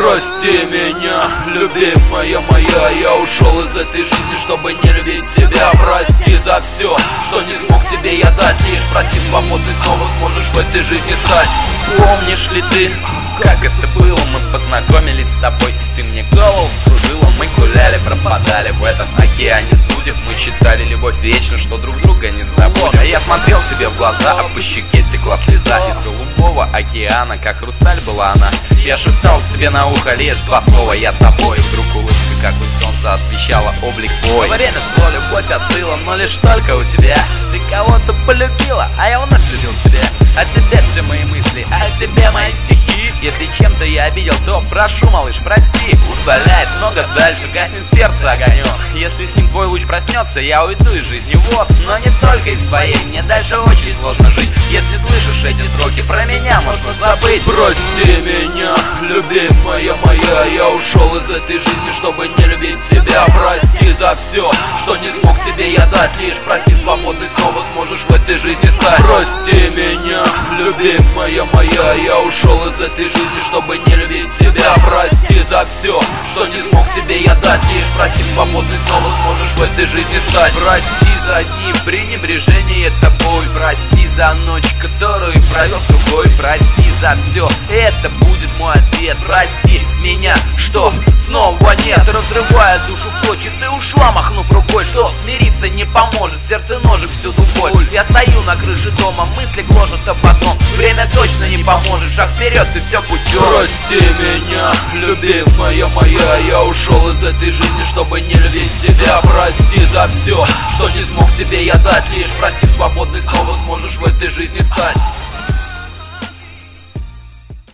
Прости меня, любимая моя, я ушел из этой жизни, чтобы не любить тебя. Прости за все, что не смог тебе я дать. Лишь прости, свободный снова сможешь в этой жизни стать. Помнишь ли ты, как это было? Мы познакомились с тобой, ты мне голову вскружила. Мы гуляли, пропадали в этом океане судеб. Мы считали любовь вечно, что друг друга не забудем. А я смотрел тебе в глаза, а по щеке текла слеза. Из голубого океана, как хрусталь была она. Я шептал тебе на ухо лишь два слова: я тобой. Вдруг улыбка, как у солнца, освещала облик твой. Время шло, любовь остыла, но лишь только у тебя. Ты кого-то полюбила, а я вновь любил тебя. О тебе все мои мысли, о тебе мои стихи. Если чем-то я обидел, то прошу, малыш, прости. Удаляет много дальше, гаснет в сердце огонек. Если с ним твой луч проснется, я уйду из жизни, вот. Но не только из твоей, мне дальше очень сложно жить. Если слышишь эти строки, про меня можно забыть. Прости меня, любимая моя, я ушел из этой жизни, чтобы не любить тебя. Прости за все, что не смог тебе я дать. Лишь прости, свободный снова сможешь в этой жизни стать. Прости меня, любимая моя, я ушел из этой жизни, чтобы не любить тебя. Прости за все, что не смог тебе я дать. Лишь прости, свободный снова сможешь в этой жизни стать. Прости за дни пренебрежения тобой. Прости за ночь, которую провел с другой. Прости за все, это будет мой ответ. Прости меня, что снова нет. Разрывая душу в клочья, ты ушла, махнув рукой. Что смириться не поможет, сердце ножик всюду боль. Я стою на крыше дома, мысли гложат, а потом время точно не поможет, шаг вперед, ты все путем. Прости меня, любимая моя, я ушел из этой жизни, чтобы не любить тебя. Прости за все, что не смог тебе я дать. Лишь прости, свободный снова сможешь в этой жизни стать.